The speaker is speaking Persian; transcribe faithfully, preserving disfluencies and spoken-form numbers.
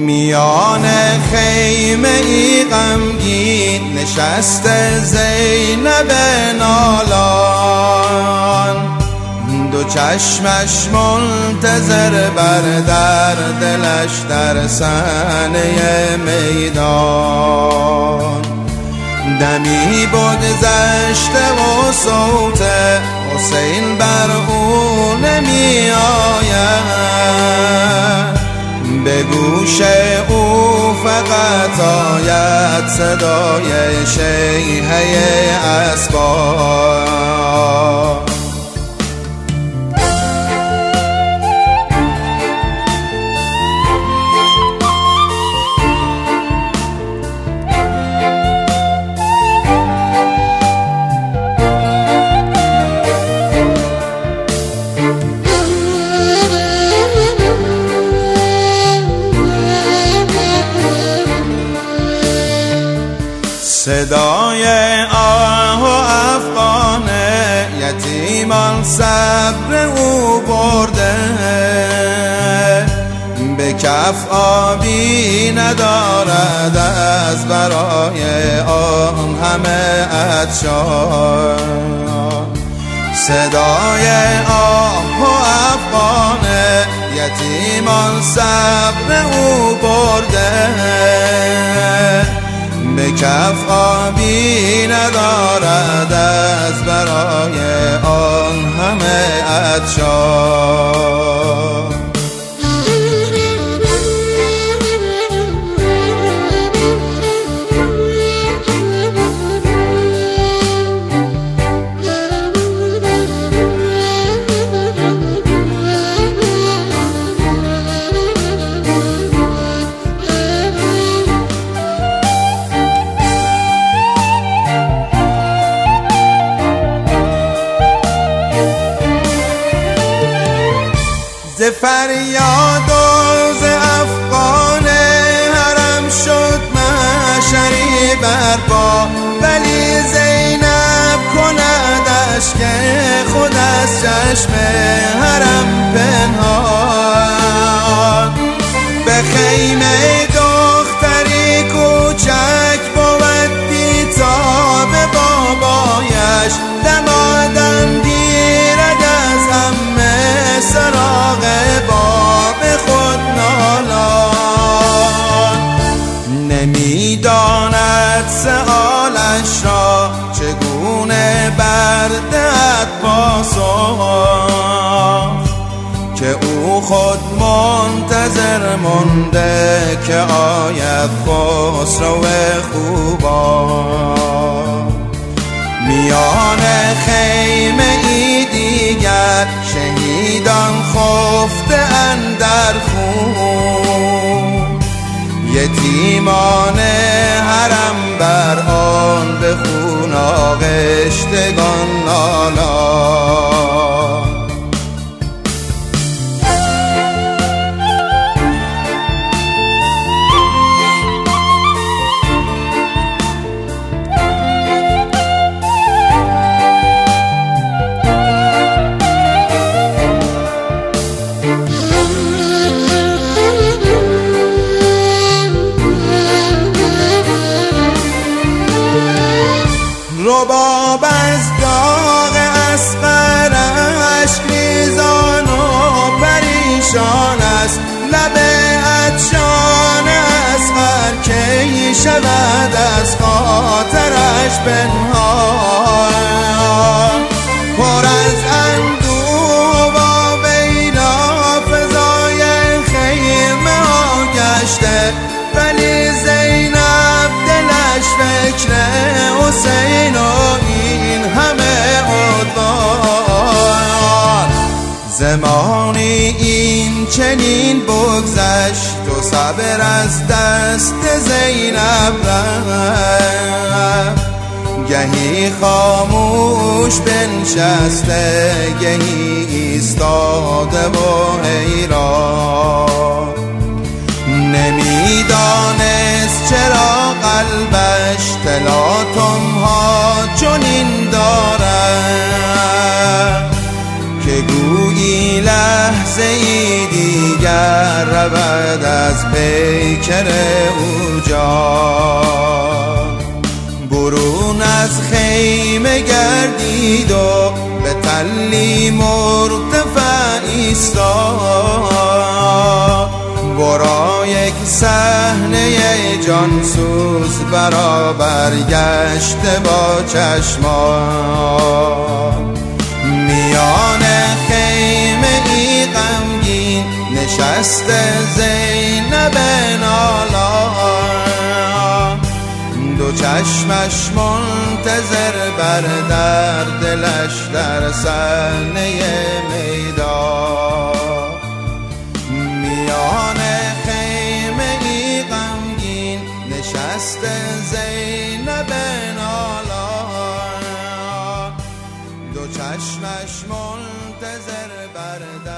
میان خیمه ای غمگین نشسته زینب نالان، دو چشمش منتظر بر در دلش در صحنه میدان. دمی بگذشته و صوت حسین بر او نمی آید، به گوش او فقط آید صدای شیهه اسبان. صدای آه و افغان یتیمان صبر او برده، به کف آبی ندارد از برای آن همه عطشان. صدای آه و افغان یتیمان صبر او برده، به کف آبی ندارد از برای آن همه عطشان. ز فریاد و ز افغان حرم شد محشری برپا، ولی زینب کندش که خود از چشم حرم پنهان. به خیمه دختری کوچک بود بیتاب بابایش، دمادم گیرد از عمه سراغ باب خود نالان. نمیداند سؤالش را چگونه بردهد پاسخ، که او خود منتظر مانده که آید خسرو خوبان. میان خیمه ای دیگر شهیدان خفته اندر خون، یتیمان حرم بر آن به خون آغشتگان نالان. رباب از داغ اصغرش ریزان و پریشان است، لب عطشان اصغر کی شود از خاطرش پنهان. پر از اندوه و ویلا فضای خیمه ها گشته، ولی زینب دلش فکر حسین و این همه عدوان. زمانی این چنین بگذشت و صبر از دست زینب رفت، گهی خاموش بنشسته گهی ایستاده و حیران. نمیدانست چرا قلبش تلاطم ها چنین دارد، که گویی لحظه ای دیگر دیگر رود از پیکر او جان. برون از خیمه گردید و به تلی مرتفع ایستاد. برا یک صحنه جانسوز برابر گشته با چشمان. میان خیمه ای غمگین نشسته زینب نالان. دو چشمش منتظر بر در دلش در صحنه میدان. میان خیمه ای غمگین نشسته زینب نالان. دو چشمش منتظر بر در